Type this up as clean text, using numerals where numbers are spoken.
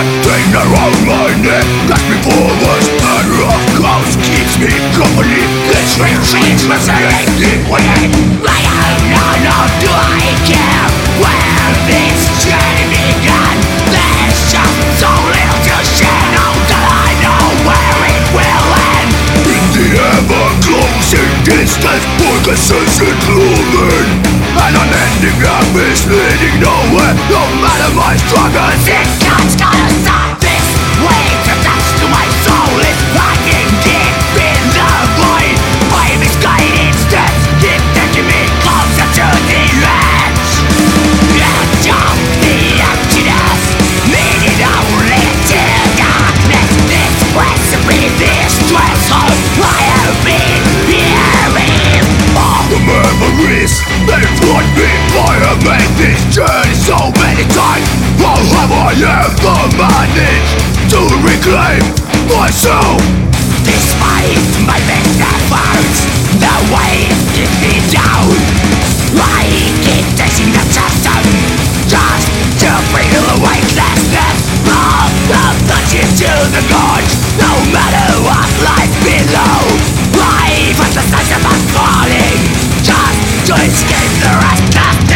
Nothing around my neck got me forward. A rough coast keeps me company. This real change must I keep winning. I have nor do I care where this journey began. There's just so little to share now that I know where it will end. In the ever-closing distance, Pegasus is looming, and unending gap is leading nowhere. No matter my struggles, it can't stop this wave attached to my soul is hanging deep in the void. My misguided steps keep taking me closer to the edge. Edge of the emptiness, leading only to darkness. This recipe, this threshold I have been hearing. All the memories, they flood me. I have made this journey so many times. How have I ever managed to reclaim myself? Despite my best efforts, the waves keep me down. I keep chasing the chasm just to bring the weightlessness of the plunging to the gorge. No matter what lies below, I fantasize about falling just to escape the restlessness.